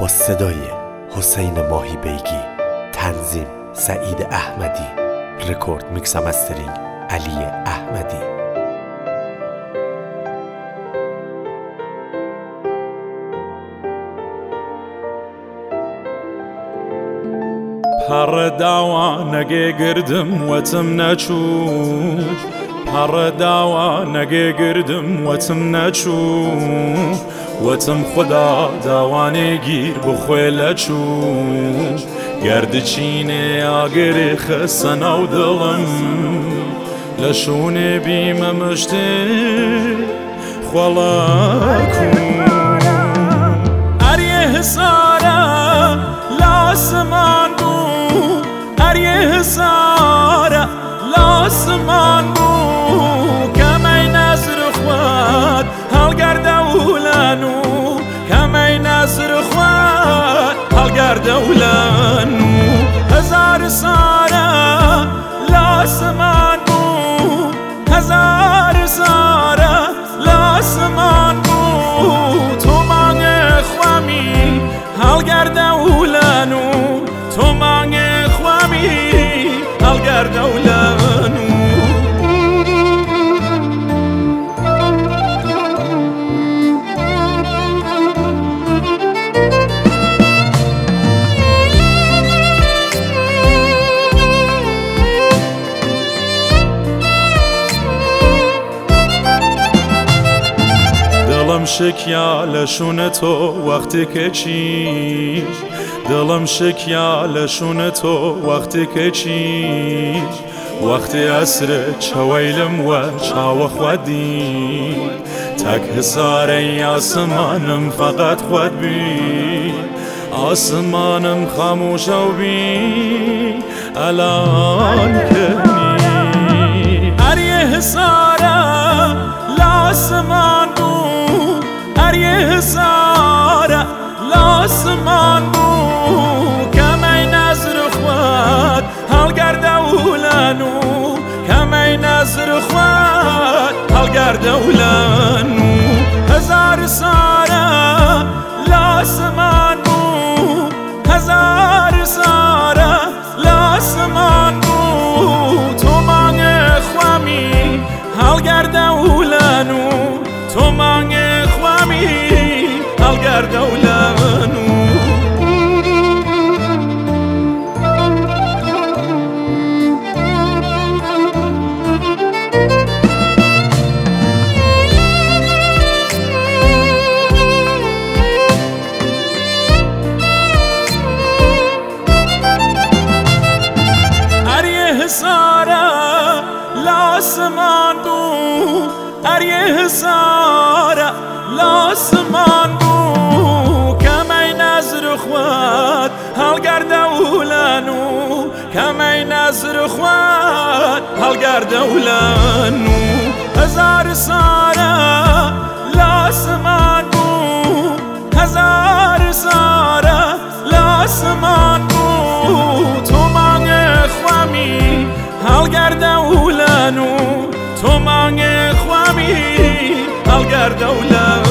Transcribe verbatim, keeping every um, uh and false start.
صدای حسین ماهی بیگی، تنظیم سعید احمدی، رکورد میکس و مسترینگ علی احمدی. پر داوا نگه گردم وتم نچو، پر داوا نگه گردم وتم نچو، وتم خدا داوانه گیر بخویل چو، گرد چینه آگر خسن او دلم، لشون بیم مشته خلاکو اریه حسارا لاسمان بو، اریه حسارا لاسمان بو، کمی نظر خواد هلگر دولانو، کمی نظر خواد هلگر دولانو، هزار سارا لاسمان بو، هزار سارا لاسمان بو، تو مانگ خوامی هلگر دولانو، تو مانگ خوامی هلگر دولانو. دلم شکیا لشون تو وقتی که چی، دلم شکیا لشون تو وقتی که چی، وقتی عصر چویلم و چاو خودی، تک حساره آسمانم فقط خود بی، آسمانم خاموش و بی الان کنی اریه حساره لاسمان بو، اریه حساره لاسمان بو، کمی نظر خواد هلگر دولانو، کمی نظر خواد هلگر دولانو، هزار ساره لاسمان بو، هزار ساره لاسمان بو، تو مانگ خوامی هلگر دولانو، تو مانگ خوامی هلگر دولانو. اریه حساره لاسمان بو، اریه حساره لاسمان بو، کمی نظر خواد هلگر دولانو، کمی نظر خواد هلگر دولانو، هزار ساره لاسمان بو، هزار ساره لاسمان بو، تو مانگ خوامی هلگر دولانو، تو مانگ خوامی هلگر دولانو.